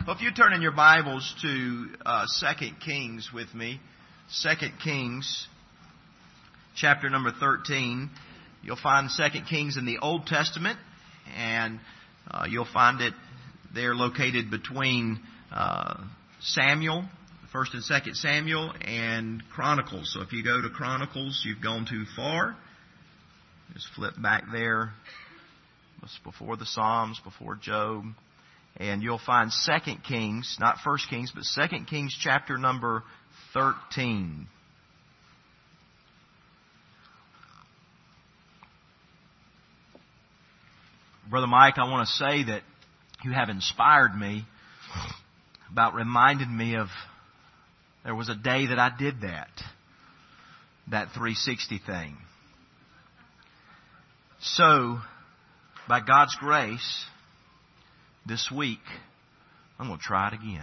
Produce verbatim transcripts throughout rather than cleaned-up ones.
Well, if you turn in your Bibles to uh, Second Kings with me, Second Kings, chapter number thirteen, you'll find Second Kings in the Old Testament, and uh, you'll find it there located between uh, Samuel, First and Second Samuel, and Chronicles. So if you go to Chronicles, you've gone too far. Just flip back there. It's before the Psalms, before Job. And you'll find Second Kings, not First Kings, but Second Kings chapter number thirteen. Brother Mike, I want to say that you have inspired me about reminding me of there was a day that I did that, that three sixty thing. So, by God's grace, this week, I'm going to try it again.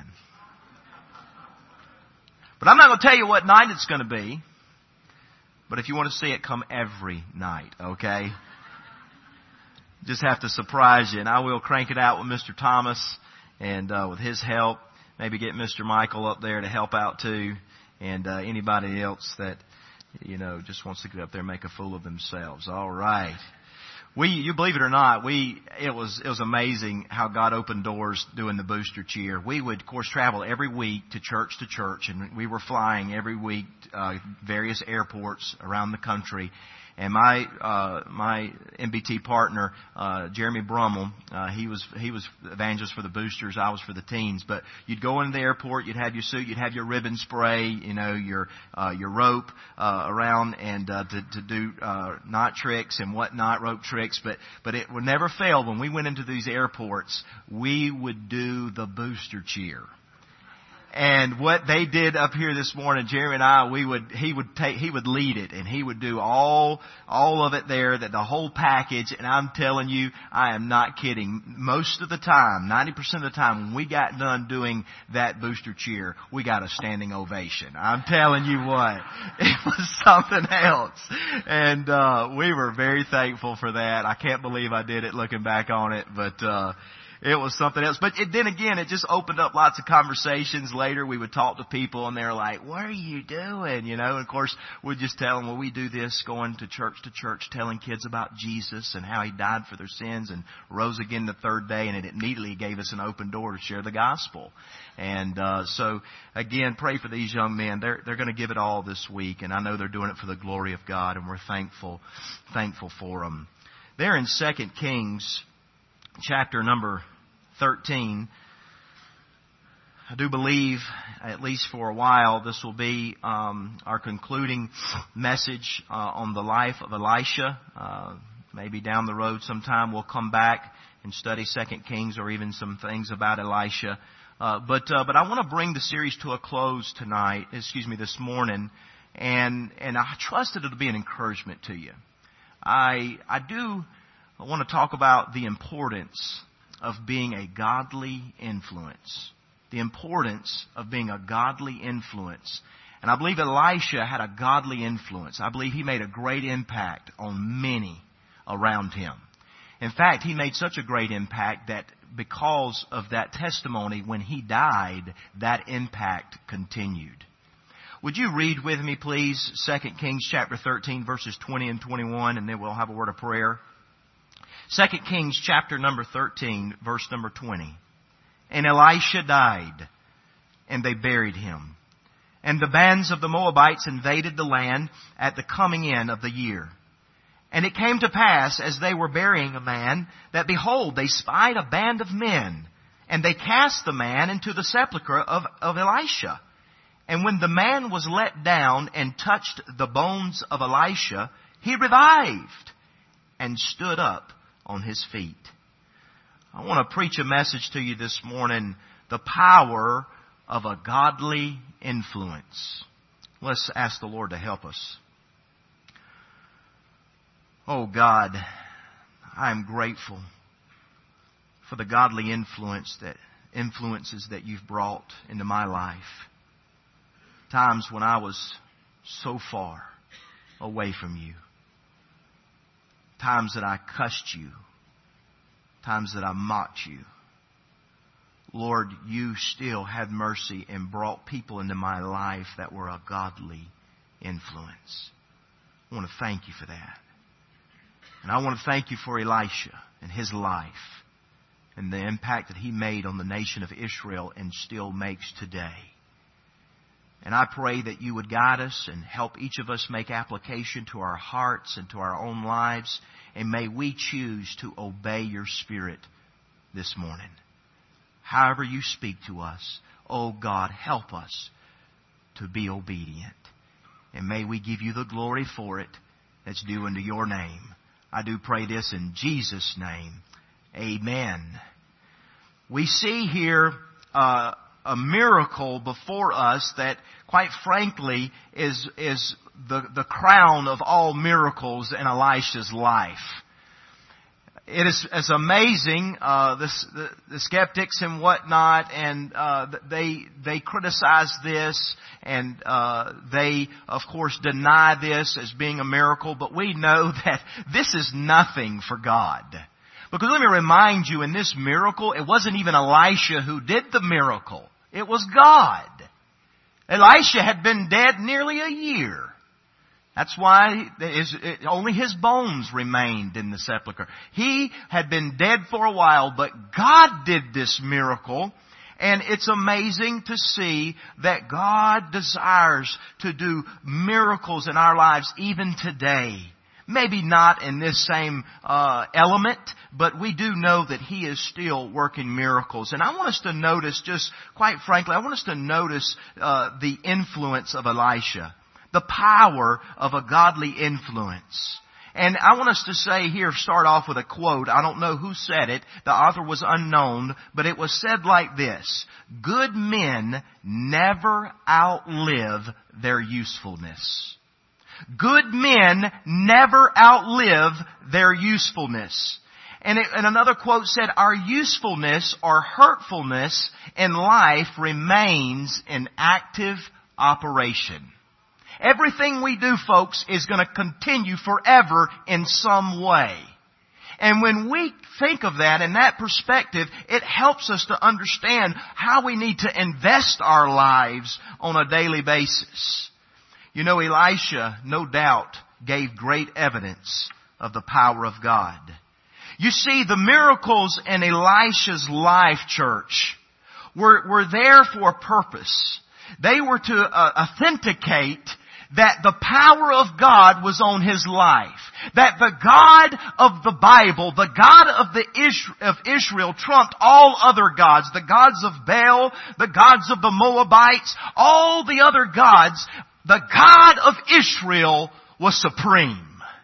But I'm not going to tell you what night it's going to be. But if you want to see it, come every night, okay? Just have to surprise you. And I will crank it out with Mister Thomas and uh, with his help. Maybe get Mister Michael up there to help out too. And uh, anybody else that, you know, just wants to get up there and make a fool of themselves. All right. We, you believe it or not, we, it was, it was amazing how God opened doors doing the booster cheer. We would, of course, travel every week to church to church, and we were flying every week, uh, various airports around the country. And my, uh, my M B T partner, uh, Jeremy Brummel, uh, he was, he was evangelist for the boosters. I was for the teens. But you'd go into the airport, you'd have your suit, you'd have your ribbon spray, you know, your, uh, your rope, uh, around and, uh, to, to do, uh, knot tricks and whatnot, rope tricks. But, but it would never fail. When we went into these airports, we would do the booster cheer. And what they did up here this morning, Jeremy and I, we would, he would take, he would lead it, and he would do all, all of it there, that the whole package. And I'm telling you, I am not kidding. Most of the time, ninety percent of the time, when we got done doing that booster cheer, we got a standing ovation. I'm telling you what, it was something else. And, uh, we were very thankful for that. I can't believe I did it looking back on it, but, uh, it was something else. But it, then again, it just opened up lots of conversations. Later, we would talk to people, and they're like, what are you doing? You know, and of course, we'd just tell them, well, we do this, going to church to church, telling kids about Jesus and how He died for their sins and rose again the third day. And it immediately gave us an open door to share the gospel. And uh so, again, pray for these young men. They're, they're going to give it all this week. And I know they're doing it for the glory of God, and we're thankful, thankful for them. There in Second Kings chapter number thirteen, I do believe, at least for a while, this will be um, our concluding message uh, on the life of Elisha. Uh, maybe down the road sometime we'll come back and study Second Kings, or even some things about Elisha. Uh, but uh, but I want to bring the series to a close tonight. Excuse me, this morning, and and I trust that it'll be an encouragement to you. I I do. I want to talk about the importance of being a godly influence. The importance of being a godly influence. And I believe Elisha had a godly influence. I believe he made a great impact on many around him. In fact, he made such a great impact that because of that testimony, when he died, that impact continued. Would you read with me, please, Second Kings chapter thirteen, verses twenty and twenty-one, and then we'll have a word of prayer. Second Kings chapter number thirteen, verse number twenty. And Elisha died, and they buried him. And the bands of the Moabites invaded the land at the coming in of the year. And it came to pass, as they were burying a man, that behold, they spied a band of men, and they cast the man into the sepulchre of, of Elisha. And when the man was let down and touched the bones of Elisha, he revived and stood up on his feet. I want to preach a message to you this morning, the power of a godly influence. Let's ask the Lord to help us. Oh God, I am grateful for the godly influence that influences that you've brought into my life. Times when I was so far away from you. Times that I cussed you. Times that I mocked you. Lord, you still had mercy and brought people into my life that were a godly influence. I want to thank you for that. And I want to thank you for Elisha and his life and the impact that he made on the nation of Israel and still makes today. And I pray that you would guide us and help each of us make application to our hearts and to our own lives. And may we choose to obey your Spirit this morning. However you speak to us, oh God, help us to be obedient. And may we give you the glory for it that's due unto your name. I do pray this in Jesus' name. Amen. We see here uh, a miracle before us that, quite frankly, is is the, the crown of all miracles in Elisha's life. It is it's amazing, uh, this, the, the skeptics and whatnot, and uh, they they criticize this, and uh, they, of course, deny this as being a miracle. But we know that this is nothing for God. Because let me remind you, in this miracle, it wasn't even Elisha who did the miracle. It was God. Elisha had been dead nearly a year. That's why only his bones remained in the sepulcher. He had been dead for a while, but God did this miracle. And it's amazing to see that God desires to do miracles in our lives even today. Maybe not in this same uh, element, but we do know that He is still working miracles. And I want us to notice, just quite frankly, I want us to notice uh, the influence of Elisha. The power of a godly influence. And I want us to say here, start off with a quote. I don't know who said it. The author was unknown, but it was said like this: good men never outlive their usefulness. Good men never outlive their usefulness. And, it, and another quote said, our usefulness or hurtfulness in life remains in active operation. Everything we do, folks, is going to continue forever in some way. And when we think of that in that perspective, it helps us to understand how we need to invest our lives on a daily basis. You know, Elisha, no doubt, gave great evidence of the power of God. You see, the miracles in Elisha's life, church, were, were there for a purpose. They were to uh, authenticate that the power of God was on his life. That the God of the Bible, the God of the Israel, of Israel trumped all other gods. The gods of Baal, the gods of the Moabites, all the other gods. The God of Israel was supreme.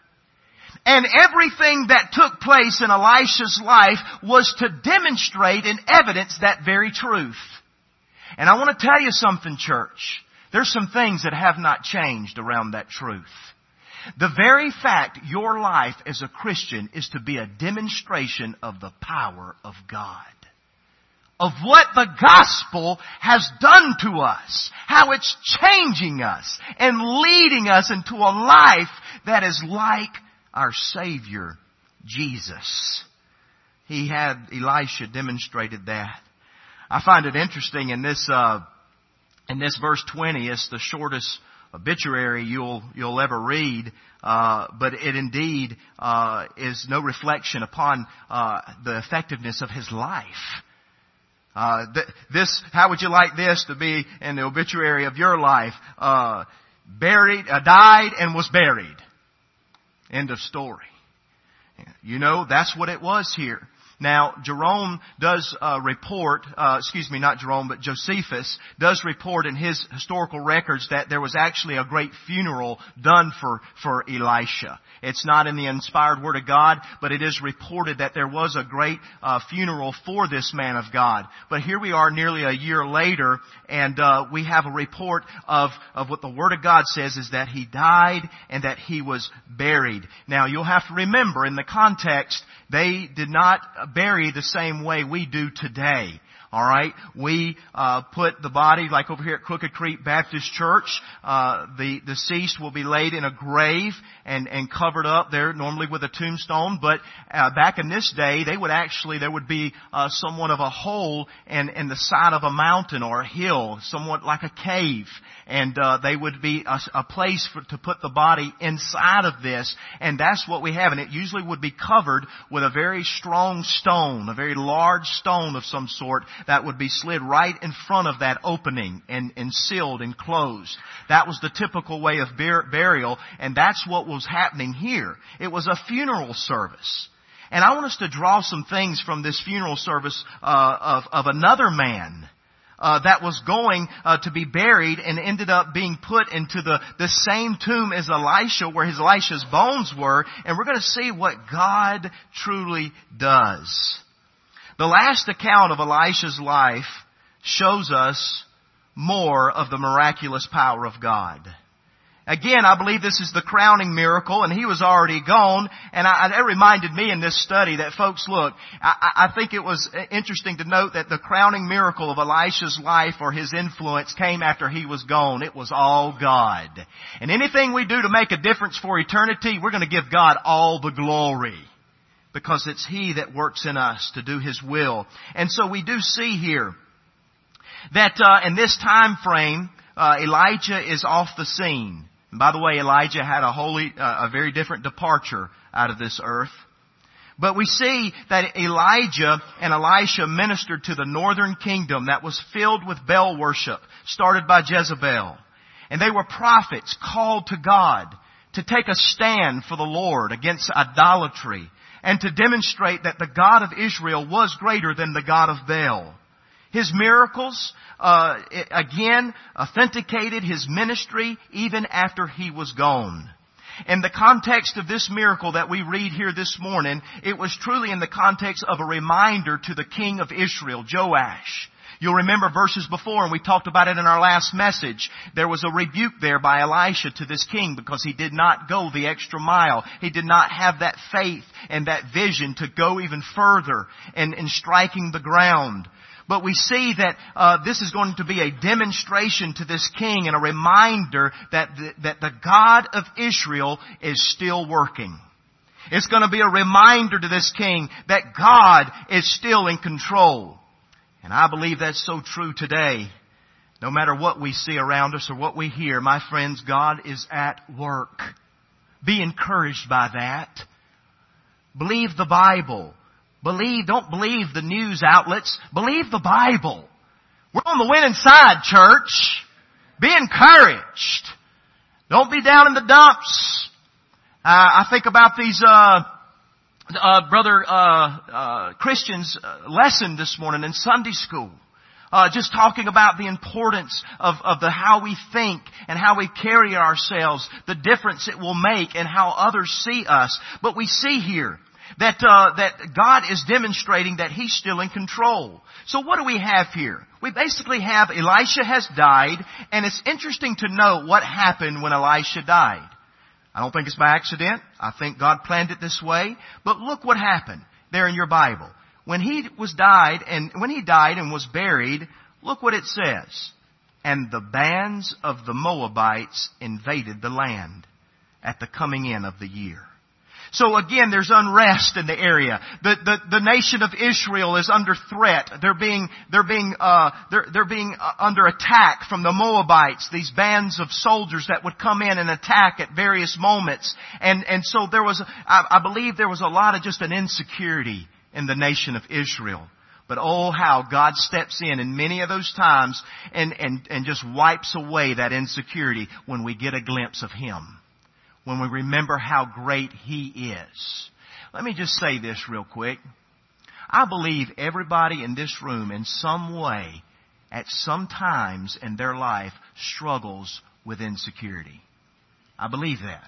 And everything that took place in Elisha's life was to demonstrate and evidence that very truth. And I want to tell you something, church. There's some things that have not changed around that truth. The very fact your life as a Christian is to be a demonstration of the power of God. Of what the gospel has done to us. How it's changing us and leading us into a life that is like our Savior, Jesus. He had, Elisha demonstrated that. I find it interesting in this, uh, in this verse twenty, it's the shortest obituary you'll, you'll ever read, uh, but it indeed, uh, is no reflection upon, uh, the effectiveness of his life. Uh, th- this, how would you like this to be in the obituary of your life? Uh, buried, uh, died and was buried. End of story. You know, that's what it was here. Now, Jerome does uh, report, uh, excuse me, not Jerome, but Josephus does report in his historical records that there was actually a great funeral done for, for Elisha. It's not in the inspired Word of God, but it is reported that there was a great uh, funeral for this man of God. But here we are nearly a year later, and uh, we have a report of, of what the Word of God says is that he died and that he was buried. Now, you'll have to remember, in the context, they did not bury the same way we do today. All right, we uh, put the body, like over here at Crooked Creek Baptist Church. Uh, the deceased will be laid in a grave and and covered up there, normally with a tombstone. But uh, back in this day, they would actually there would be uh, somewhat of a hole in in the side of a mountain or a hill, somewhat like a cave, and uh, they would be a, a place for, to put the body inside of this, and that's what we have. And it usually would be covered with a very strong stone, a very large stone of some sort, that would be slid right in front of that opening and, and sealed and closed. That was the typical way of bur- burial, and that's what was happening here. It was a funeral service. And I want us to draw some things from this funeral service uh, of, of another man uh, that was going uh, to be buried and ended up being put into the, the same tomb as Elisha, where his Elisha's bones were, and we're going to see what God truly does. The last account of Elisha's life shows us more of the miraculous power of God. Again, I believe this is the crowning miracle, and he was already gone. And I, that reminded me in this study that, folks, look, I, I think it was interesting to note that the crowning miracle of Elisha's life or his influence came after he was gone. It was all God. And anything we do to make a difference for eternity, we're going to give God all the glory, because it's He that works in us to do His will. And so we do see here that uh, in this time frame, uh, Elijah is off the scene. And by the way, Elijah had a wholly, uh, a very different departure out of this earth. But we see that Elijah and Elisha ministered to the northern kingdom that was filled with Baal worship, started by Jezebel. And they were prophets called to God to take a stand for the Lord against idolatry, and to demonstrate that the God of Israel was greater than the God of Baal. His miracles, uh, again, authenticated his ministry even after he was gone. In the context of this miracle that we read here this morning, it was truly in the context of a reminder to the king of Israel, Joash. You'll remember verses before, and we talked about it in our last message. There was a rebuke there by Elisha to this king because he did not go the extra mile. He did not have that faith and that vision to go even further in, in striking the ground. But we see that uh, this is going to be a demonstration to this king and a reminder that the, that the God of Israel is still working. It's going to be a reminder to this king that God is still in control. And I believe that's so true today. No matter what we see around us or what we hear, my friends, God is at work. Be encouraged by that. Believe the Bible. Believe, don't believe the news outlets. Believe the Bible. We're on the winning side, church. Be encouraged. Don't be down in the dumps. Uh, I think about these, uh, Uh, brother uh, uh, Christian's lesson this morning in Sunday school, uh, just talking about the importance of, of the how we think and how we carry ourselves, the difference it will make and how others see us. But we see here that uh, that God is demonstrating that He's still in control. So what do we have here? We basically have Elisha has died, and it's interesting to note what happened when Elisha died. I don't think it's by accident. I think God planned it this way. But look what happened there in your Bible. When he was died and when he died and was buried, look what it says. And the bands of the Moabites invaded the land at the coming in of the year. So again, there's unrest in the area. The, the, the nation of Israel is under threat. They're being, they're being, uh, they're, they're being under attack from the Moabites, these bands of soldiers that would come in and attack at various moments. And, and so there was, I, I believe there was a lot of just an insecurity in the nation of Israel. But oh, how God steps in in many of those times and, and, and just wipes away that insecurity when we get a glimpse of Him. When we remember how great He is. Let me just say this real quick. I believe everybody in this room in some way, at some times in their life, struggles with insecurity. I believe that.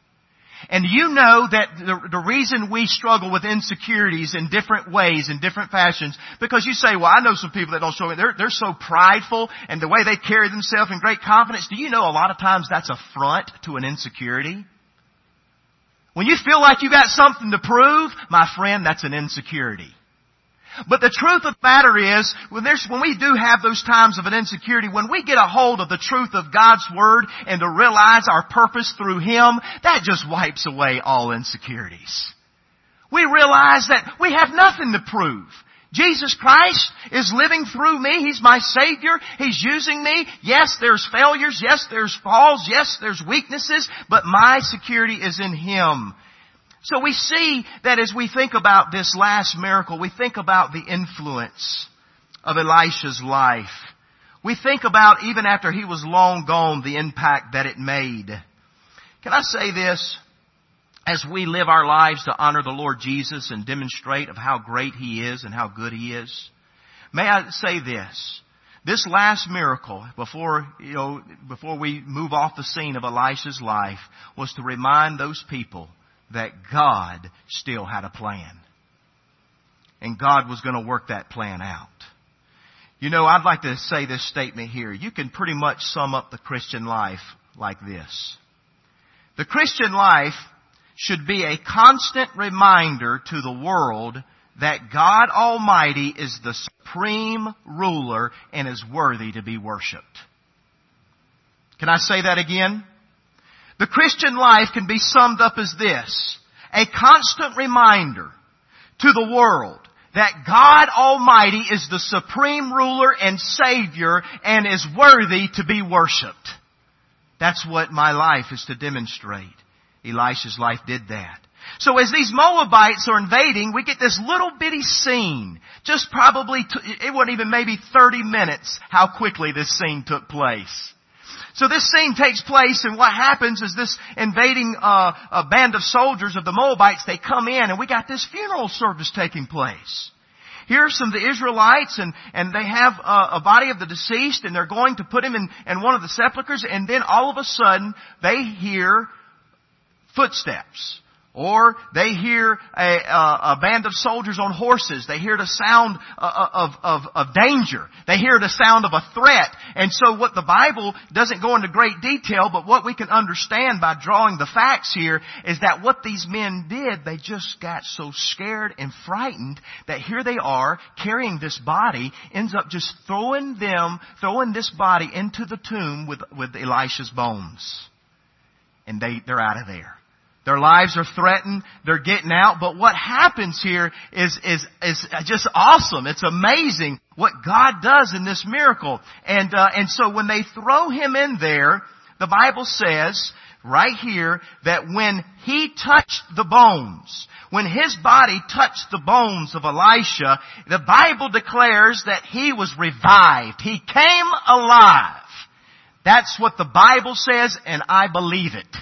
And you know that the, the reason we struggle with insecurities in different ways, in different fashions, because you say, well, I know some people that don't struggle. They're, they're so prideful and the way they carry themselves in great confidence. Do you know a lot of times that's a front to an insecurity? When you feel like you got something to prove, my friend, that's an insecurity. But the truth of the matter is, when there's, when we do have those times of an insecurity, when we get a hold of the truth of God's Word and to realize our purpose through Him, that just wipes away all insecurities. We realize that we have nothing to prove. Jesus Christ is living through me. He's my Savior. He's using me. Yes, there's failures. Yes, there's falls. Yes, there's weaknesses. But my security is in Him. So we see that as we think about this last miracle, we think about the influence of Elisha's life. We think about, even after he was long gone, the impact that it made. Can I say this? As we live our lives to honor the Lord Jesus and demonstrate of how great He is and how good He is, may I say this? This last miracle, before, you know, before we move off the scene of Elisha's life, was to remind those people that God still had a plan. And God was going to work that plan out. You know, I'd like to say this statement here. You can pretty much sum up the Christian life like this. The Christian life should be a constant reminder to the world that God Almighty is the supreme ruler and is worthy to be worshipped. Can I say that again? The Christian life can be summed up as this: a constant reminder to the world that God Almighty is the supreme ruler and Savior and is worthy to be worshipped. That's what my life is to demonstrate. Elisha's life did that. So as these Moabites are invading, we get this little bitty scene. Just probably, t- it wasn't even maybe thirty minutes how quickly this scene took place. So this scene takes place, and what happens is this invading uh, a band of soldiers of the Moabites, they come in, and we got this funeral service taking place. Here are some of the Israelites, and, and they have a, a body of the deceased, and they're going to put him in, in one of the sepulchres, and then all of a sudden, they hear footsteps. Or they hear a, a, a band of soldiers on horses. They hear the sound of, of, of danger. They hear the sound of a threat. And so what the Bible doesn't go into great detail, but what we can understand by drawing the facts here is that what these men did, they just got so scared and frightened that here they are carrying this body, ends up just throwing them, throwing this body into the tomb with, with Elisha's bones. And they, they're out of there. Their lives are threatened. They're getting out. But what happens here is, is, is just awesome. It's amazing what God does in this miracle. And, uh, and so when they throw him in there, the Bible says right here that when he touched the bones, when his body touched the bones of Elisha, the Bible declares that he was revived. He came alive. That's what the Bible says, and I believe it.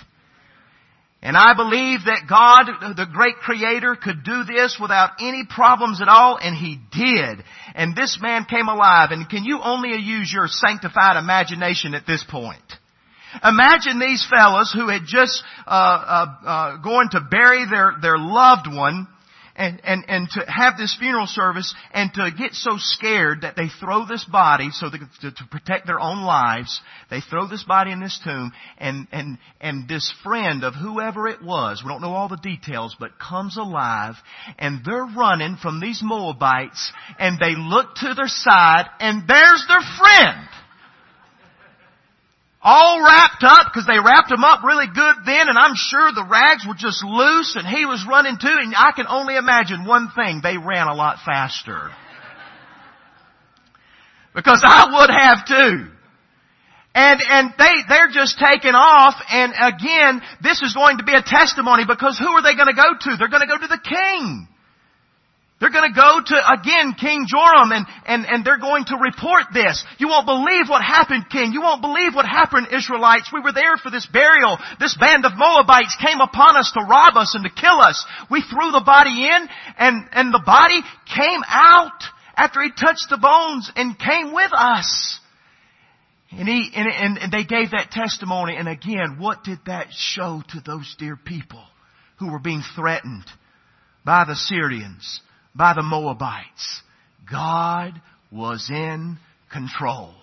And I believe that God, the great Creator, could do this without any problems at all, and He did. And this man came alive. And can you only use your sanctified imagination at this point? Imagine these fellas who had just uh, uh, uh going to bury their, their loved one, and, and, and to have this funeral service, and to get so scared that they throw this body, so they, to, to protect their own lives, they throw this body in this tomb, and, and, and this friend of whoever it was, we don't know all the details, but comes alive, and they're running from these Moabites, and they look to their side, and there's their friend. All wrapped up, because they wrapped him up really good then, and I'm sure the rags were just loose, and he was running too, and I can only imagine one thing: they ran a lot faster. Because I would have too. And, and they, they're just taking off, and again, this is going to be a testimony, because who are they going to go to? They're going to go to the king. They're going to go to, again, King Joram, and, and, and they're going to report this. You won't believe what happened, King. You won't believe what happened, Israelites. We were there for this burial. This band of Moabites came upon us to rob us and to kill us. We threw the body in, and, and the body came out after he touched the bones and came with us. And he, and, and, and they gave that testimony. And again, what did that show to those dear people who were being threatened by the Syrians, by the Moabites? God was in control.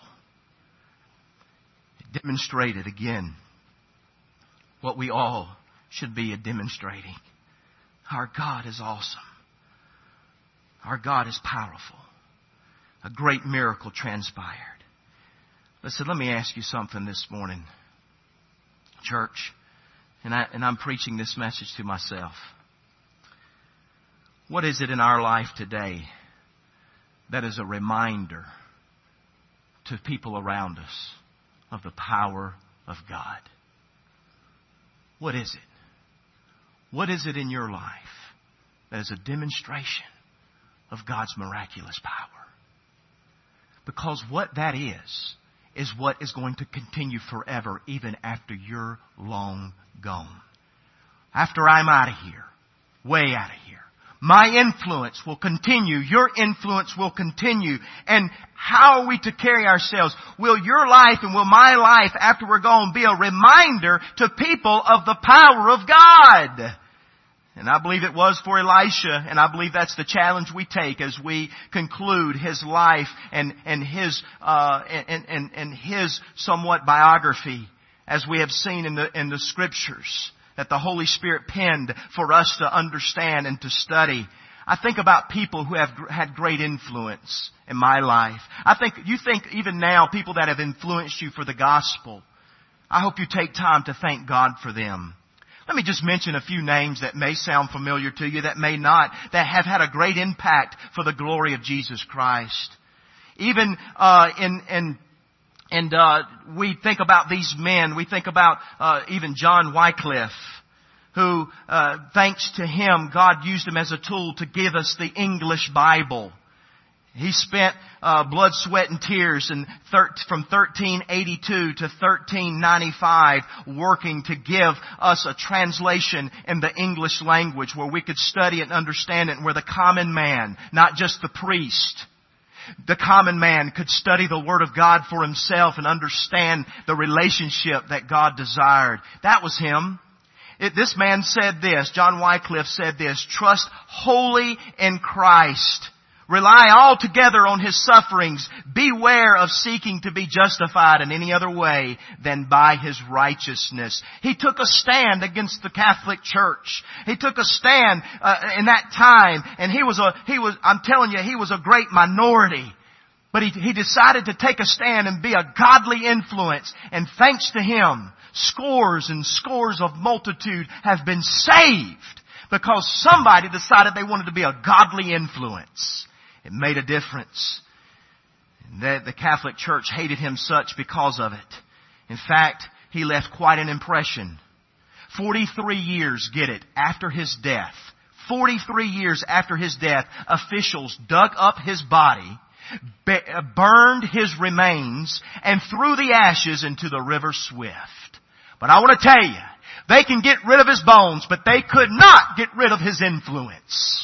It demonstrated again what we all should be demonstrating. Our God is awesome. Our God is powerful. A great miracle transpired. Listen, let me ask you something this morning, church. And, I, and I'm preaching this message to myself. What is it in our life today that is a reminder to people around us of the power of God? What is it? What is it in your life that is a demonstration of God's miraculous power? Because what that is, is what is going to continue forever, even after you're long gone. After I'm out of here, way out of here, my influence will continue. Your influence will continue. And how are we to carry ourselves? Will your life and will my life after we're gone be a reminder to people of the power of God? And I believe it was for Elisha, and I believe that's the challenge we take as we conclude his life and, and his, uh, and, and, and his somewhat biography, as we have seen in the, in the scriptures that the Holy Spirit penned for us to understand and to study. I think about people who have had great influence in my life. I think, you think even now, people that have influenced you for the gospel. I hope you take time to thank God for them. Let me just mention a few names that may sound familiar to you, that may not, that have had a great impact for the glory of Jesus Christ. Even uh in in and uh we think about these men. We think about uh even John Wycliffe, who, uh thanks to him, God used him as a tool to give us the English Bible. He spent uh, blood, sweat, and tears and thir- from thirteen eighty-two to thirteen ninety-five working to give us a translation in the English language where we could study it and understand it, and where the common man, not just the priest, the common man could study the Word of God for himself and understand the relationship that God desired. That was him. It, this man said this, John Wycliffe said this: trust wholly in Christ. Rely altogether on His sufferings. Beware of seeking to be justified in any other way than by His righteousness. He took a stand against the Catholic Church. He took a stand uh, in that time, and he was a he was I'm telling you, he was a great minority. But he he decided to take a stand and be a godly influence. And thanks to him, scores and scores of multitude have been saved because somebody decided they wanted to be a godly influence. It made a difference. And the, the Catholic Church hated him such because of it. In fact, he left quite an impression. forty-three years, get it, after his death. forty-three years after his death, officials dug up his body, be, burned his remains, and threw the ashes into the river Swift. But I want to tell you, they can get rid of his bones, but they could not get rid of his influence.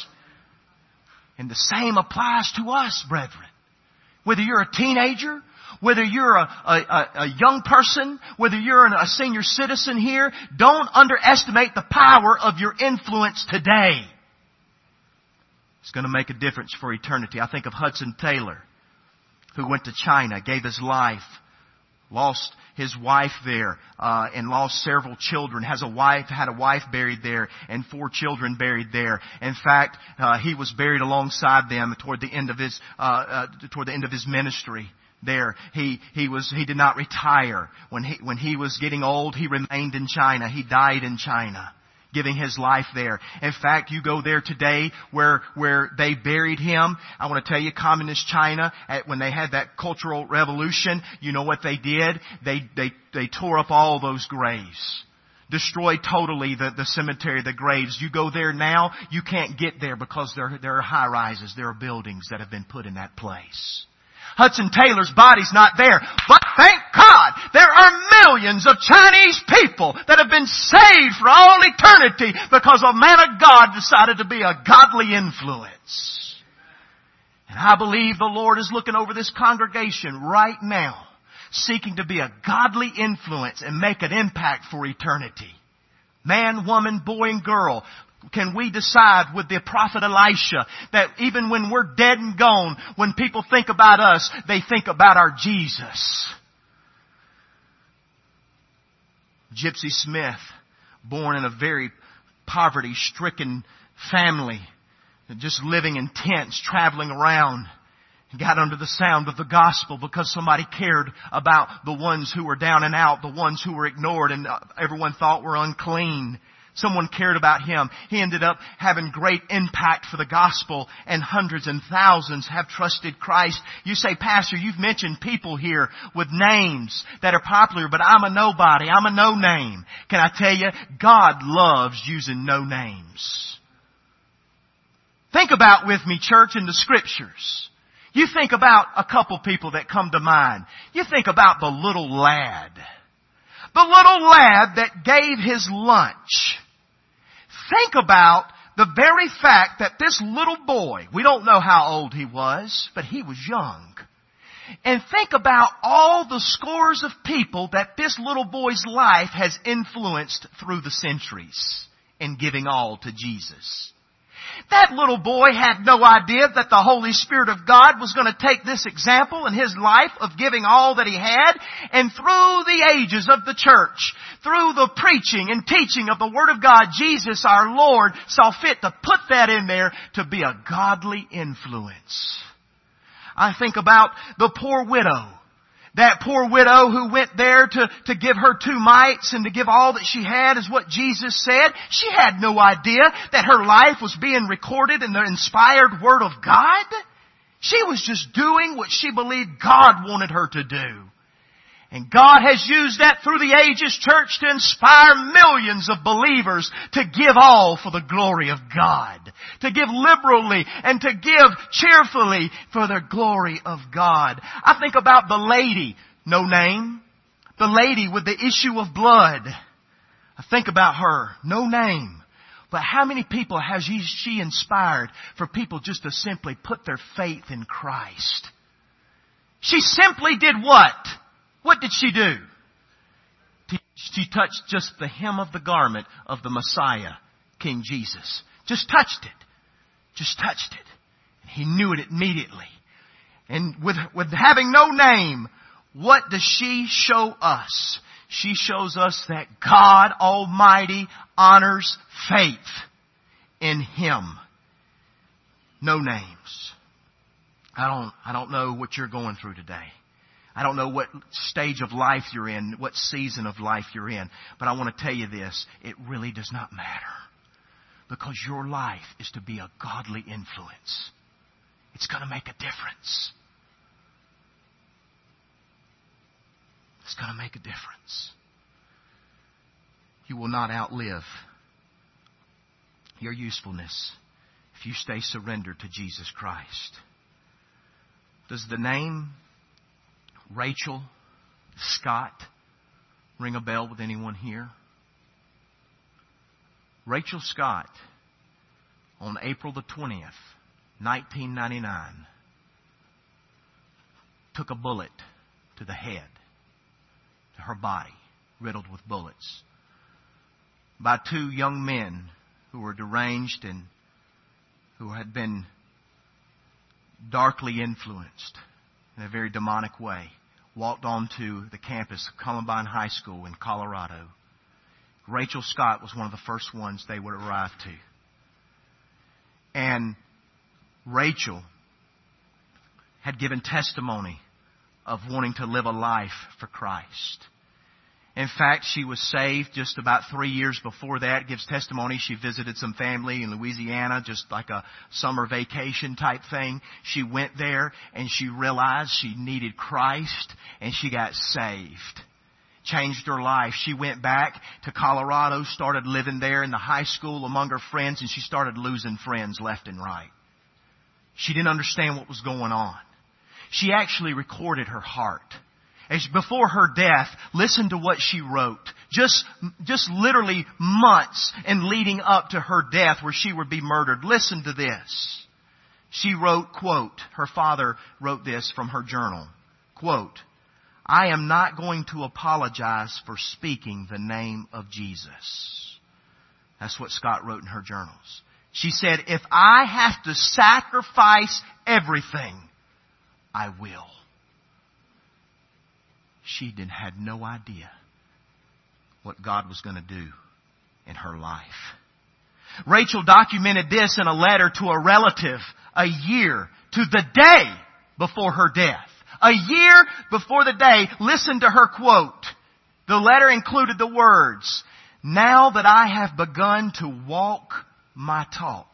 And the same applies to us, brethren. Whether you're a teenager, whether you're a, a, a young person, whether you're a senior citizen here, don't underestimate the power of your influence today. It's going to make a difference for eternity. I think of Hudson Taylor, who went to China, gave his life, lost his wife there, uh, and lost several children. Has a wife, had a wife buried there, and four children buried there. In fact, uh, he was buried alongside them toward the end of his, uh, uh, toward the end of his ministry. There, he he was he did not retire. When he when he was getting old, he remained in China. He died in China, giving his life there. In fact, you go there today where where they buried him. I want to tell you, Communist China, at, when they had that cultural revolution, you know what they did? They they they tore up all those graves. Destroyed totally the, the cemetery, the graves. You go there now, you can't get there because there there are high rises, there are buildings that have been put in that place. Hudson Taylor's body's not there. But thank God, there are millions of Chinese people that have been saved for all eternity because a man of God decided to be a godly influence. And I believe the Lord is looking over this congregation right now, seeking to be a godly influence and make an impact for eternity. Man, woman, boy, and girl. Can we decide with the prophet Elisha that even when we're dead and gone, when people think about us, they think about our Jesus? Gypsy Smith, born in a very poverty-stricken family, just living in tents, traveling around, and got under the sound of the gospel because somebody cared about the ones who were down and out, the ones who were ignored and everyone thought were unclean. Someone cared about him. He ended up having great impact for the gospel, and hundreds and thousands have trusted Christ. You say, Pastor, you've mentioned people here with names that are popular, but I'm a nobody. I'm a no name. Can I tell you, God loves using no names. Think about with me, church, in the scriptures. You think about a couple people that come to mind. You think about the little lad. The little lad that gave his lunch. Think about the very fact that this little boy, we don't know how old he was, but he was young. And think about all the scores of people that this little boy's life has influenced through the centuries in giving all to Jesus. That little boy had no idea that the Holy Spirit of God was going to take this example in his life of giving all that he had, and through the ages of the church, through the preaching and teaching of the Word of God, Jesus our Lord saw fit to put that in there to be a godly influence. I think about the poor widow. That poor widow who went there to, to give her two mites and to give all that she had is what Jesus said. She had no idea that her life was being recorded in the inspired Word of God. She was just doing what she believed God wanted her to do. And God has used that through the ages, church, to inspire millions of believers to give all for the glory of God. To give liberally and to give cheerfully for the glory of God. I think about the lady, no name. The lady with the issue of blood. I think about her, no name. But how many people has she inspired for people just to simply put their faith in Christ? She simply did what? What did she do? She touched just the hem of the garment of the Messiah, King Jesus. Just touched it. Just touched it. And he knew it immediately. And with, with having no name, what does she show us? She shows us that God Almighty honors faith in Him. No names. I don't, I don't know what you're going through today. I don't know what stage of life you're in, what season of life you're in. But I want to tell you this, it really does not matter. Because your life is to be a godly influence. It's going to make a difference. It's going to make a difference. You will not outlive your usefulness if you stay surrendered to Jesus Christ. Does the name Rachel Scott ring a bell with anyone here? Rachel Scott, on April the twentieth, nineteen ninety-nine, took a bullet to the head, to her body, riddled with bullets, by two young men who were deranged and who had been darkly influenced in a very demonic way, walked onto the campus of Columbine High School in Colorado. Rachel Scott was one of the first ones they would arrive to. And Rachel had given testimony of wanting to live a life for Christ. In fact, she was saved just about three years before that. Gives testimony. She visited some family in Louisiana, just like a summer vacation type thing. She went there and she realized she needed Christ and she got saved. Changed her life. She went back to Colorado, started living there in the high school among her friends, and she started losing friends left and right. She didn't understand what was going on. She actually recorded her heart. As before her death, listen to what she wrote. Just, just literally months and leading up to her death where she would be murdered. Listen to this. She wrote, quote, her father wrote this from her journal, quote, "I am not going to apologize for speaking the name of Jesus." That's what Scott wrote in her journals. She said, "If I have to sacrifice everything, I will." She did, had no idea what God was going to do in her life. Rachel documented this in a letter to a relative a year to the day before her death. A year before the day, listen to her quote. The letter included the words, "Now that I have begun to walk my talk,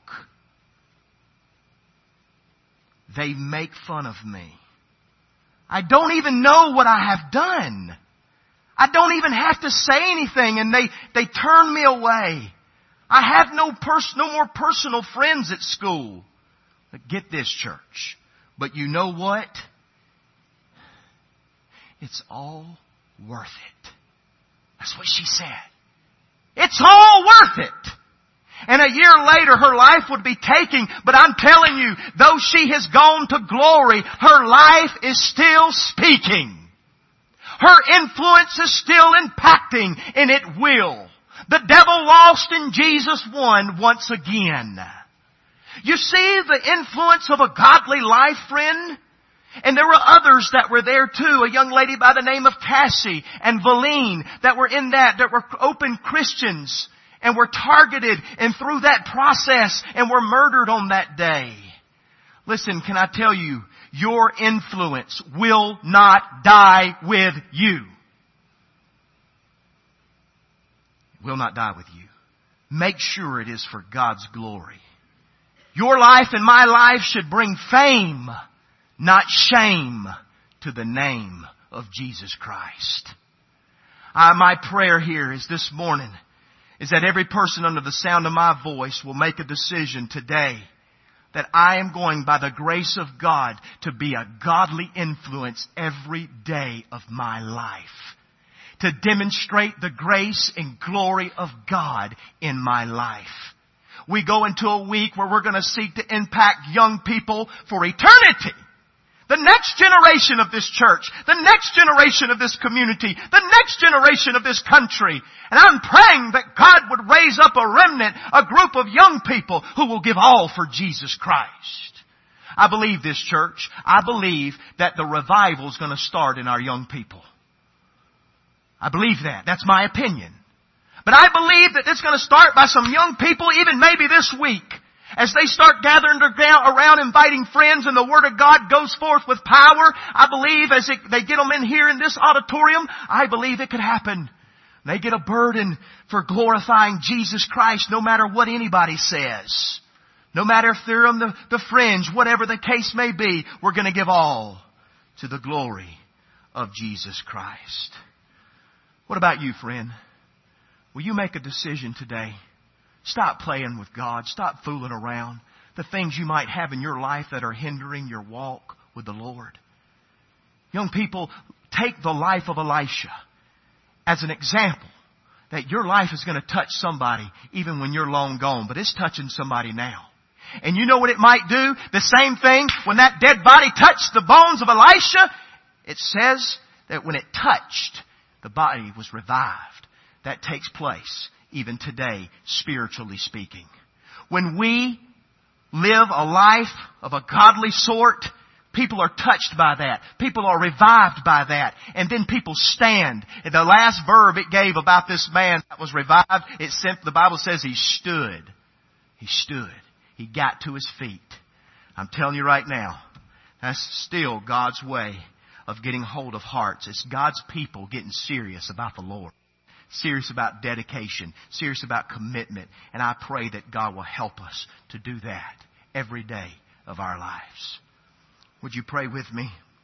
they make fun of me. I don't even know what I have done. I don't even have to say anything, and they, they turn me away. I have no pers- no more personal friends at school." But get this, church. But you know what? It's all worth it. That's what she said. It's all worth it. And a year later, her life would be taking, but I'm telling you, though she has gone to glory, her life is still speaking. Her influence is still impacting, and it will. The devil lost and Jesus won once again. You see the influence of a godly life, friend? And there were others that were there too. A young lady by the name of Cassie and Valine that were in that, that were open Christians and were targeted and through that process and were murdered on that day. Listen, can I tell you, your influence will not die with you. It will not die with you. Make sure it is for God's glory. Your life and my life should bring fame, not shame, to the name of Jesus Christ. Uh, my prayer here is this morning is that every person under the sound of my voice will make a decision today that I am going by the grace of God to be a godly influence every day of my life. To demonstrate the grace and glory of God in my life. We go into a week where we're going to seek to impact young people for eternity. The next generation of this church, the next generation of this community, the next generation of this country. And I'm praying that God would raise up a remnant, a group of young people who will give all for Jesus Christ. I believe this, church. I believe that the revival is going to start in our young people. I believe that. That's my opinion. But I believe that it's going to start by some young people, even maybe this week. As they start gathering around, inviting friends, and the Word of God goes forth with power, I believe as it, they get them in here in this auditorium, I believe it could happen. They get a burden for glorifying Jesus Christ no matter what anybody says. No matter if they're on the, the fringe, whatever the case may be, we're going to give all to the glory of Jesus Christ. What about you, friend? Will you make a decision today? Stop playing with God. Stop fooling around. The things you might have in your life that are hindering your walk with the Lord. Young people, take the life of Elisha as an example that your life is going to touch somebody even when you're long gone, but it's touching somebody now. And you know what it might do? The same thing when that dead body touched the bones of Elisha. It says that when it touched, the body was revived. That takes place even today, spiritually speaking. When we live a life of a godly sort, people are touched by that. People are revived by that. And then people stand. And the last verb it gave about this man that was revived, it simply, the Bible says he stood. He stood. He got to his feet. I'm telling you right now, that's still God's way of getting hold of hearts. It's God's people getting serious about the Lord. Serious about dedication. Serious about commitment. And I pray that God will help us to do that every day of our lives. Would you pray with me?